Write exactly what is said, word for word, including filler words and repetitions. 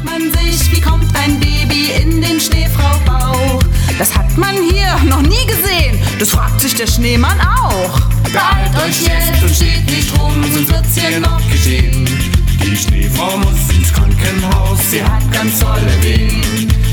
man sich, wie kommt ein Baby in den Schneefrau-Bauch? Das hat man hier noch nie gesehen, das fragt sich der Schneemann auch. Beeilt euch jetzt und steht nicht rum, sonst wird's hier noch geschehen. Die Schneefrau muss ins Krankenhaus, sie hat ganz tolle Wehen.